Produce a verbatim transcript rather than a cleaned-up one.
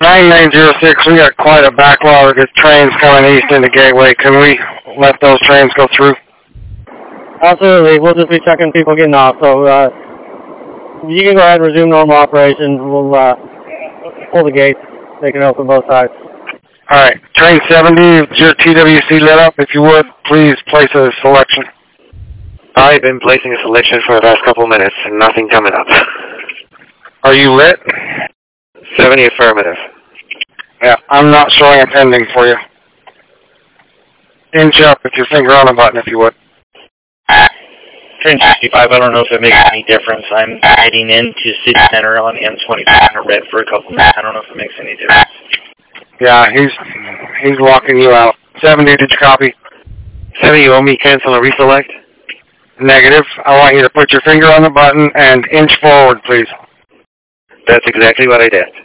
nine nine zero six, we got quite a backlog of trains coming east into Gateway. Can we let those trains go through? Absolutely. We'll just be checking people getting off. So uh, you can go ahead and resume normal operations. We'll uh, pull the gates. They can open both sides. All right. Train seventy, is your T W C lit up? If you would, please place a selection. I've been placing a selection for the past couple minutes and nothing coming up. Are you lit? seventy affirmative. Yeah, I'm not showing a pending for you. Inch up with your finger on the button if you would. Train sixty-five, I don't know if it makes any difference. I'm heading into City Center on N twenty-five in red for a couple minutes. I don't know if it makes any difference. Yeah, he's he's locking you out. seventy, did you copy? seventy, you want me to cancel and reselect? Negative. I want you to put your finger on the button and inch forward, please. That's exactly what I did.